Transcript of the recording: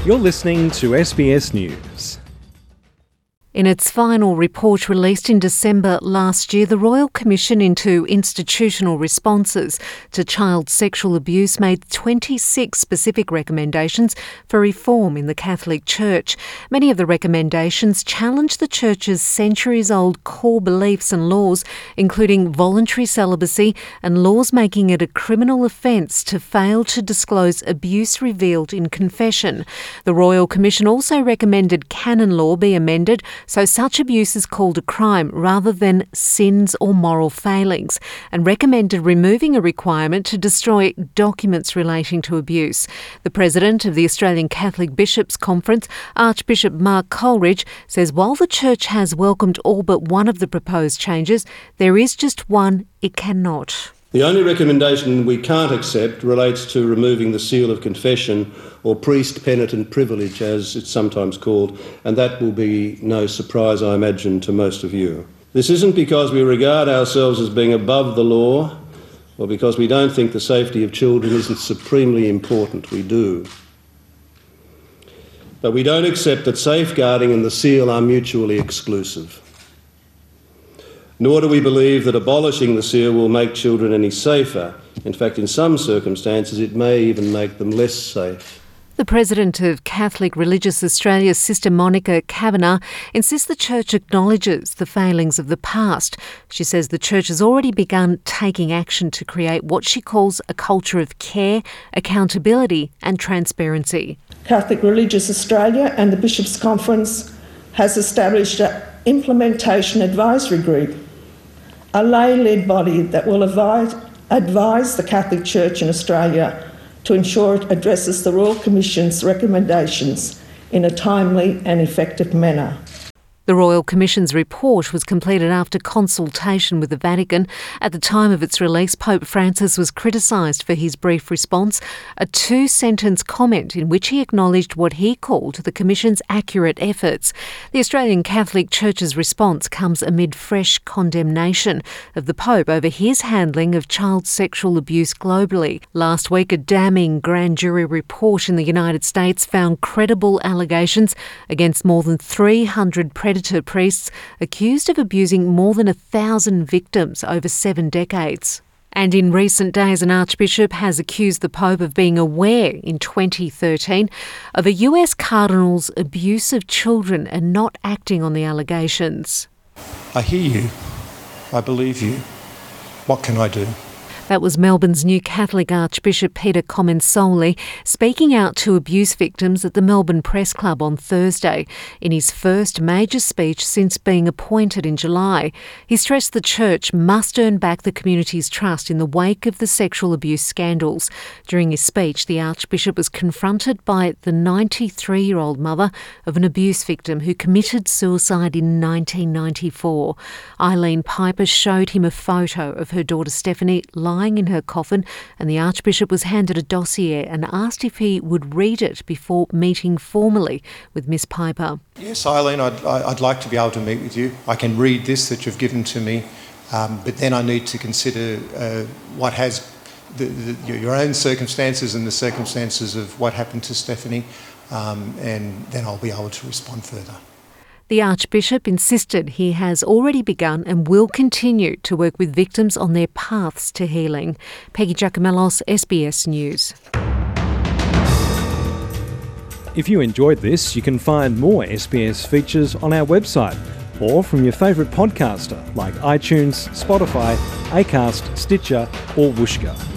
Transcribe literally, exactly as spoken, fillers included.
You're listening to S B S News. In its final report released in December last year, the Royal Commission into Institutional Responses to Child Sexual Abuse made twenty-six specific recommendations for reform in the Catholic Church. Many of the recommendations challenge the Church's centuries-old core beliefs and laws, including voluntary celibacy and laws making it a criminal offence to fail to disclose abuse revealed in confession. The Royal Commission also recommended canon law be amended so such abuse is called a crime rather than sins or moral failings, and recommended removing a requirement to destroy documents relating to abuse. The President of the Australian Catholic Bishops' Conference, Archbishop Mark Coleridge, says while the Church has welcomed all but one of the proposed changes, there is just one it cannot. The only recommendation we can't accept relates to removing the seal of confession, or priest penitent privilege as it's sometimes called, and that will be no surprise, I imagine, to most of you. This isn't because we regard ourselves as being above the law, or because we don't think the safety of children isn't supremely important. We do. But we don't accept that safeguarding and the seal are mutually exclusive. Nor do we believe that abolishing the seal will make children any safer. In fact, in some circumstances, it may even make them less safe. The President of Catholic Religious Australia, Sister Monica Kavanagh, insists the Church acknowledges the failings of the past. She says the Church has already begun taking action to create what she calls a culture of care, accountability and transparency. Catholic Religious Australia and the Bishops' Conference has established an implementation advisory group, a lay-led body that will advise, advise the Catholic Church in Australia to ensure it addresses the Royal Commission's recommendations in a timely and effective manner. The Royal Commission's report was completed after consultation with the Vatican. At the time of its release, Pope Francis was criticised for his brief response, a two-sentence comment in which he acknowledged what he called the Commission's accurate efforts. The Australian Catholic Church's response comes amid fresh condemnation of the Pope over his handling of child sexual abuse globally. Last week, a damning grand jury report in the United States found credible allegations against more than three hundred predators priests accused of abusing more than a thousand victims over seven decades. And in recent days, an archbishop has accused the Pope of being aware in twenty thirteen of a U S cardinal's abuse of children and not acting on the allegations. I hear you. I believe you. What can I do? That was Melbourne's new Catholic Archbishop Peter Comensoli speaking out to abuse victims at the Melbourne Press Club on Thursday in his first major speech since being appointed in July. He stressed the Church must earn back the community's trust in the wake of the sexual abuse scandals. During his speech, the Archbishop was confronted by the ninety-three-year-old mother of an abuse victim who committed suicide in nineteen ninety-four. Eileen Piper showed him a photo of her daughter Stephanie lying in her coffin, and the Archbishop was handed a dossier and asked if he would read it before meeting formally with Miss Piper. Yes, Eileen, I'd, I'd like to be able to meet with you. I can read this that you've given to me, um, but then I need to consider uh, what has the, the, your own circumstances and the circumstances of what happened to Stephanie, um, and then I'll be able to respond further. The Archbishop insisted he has already begun and will continue to work with victims on their paths to healing. Peggy Giacomellos, S B S News. If you enjoyed this, you can find more S B S features on our website or from your favourite podcaster like iTunes, Spotify, Acast, Stitcher or Whooshkaa.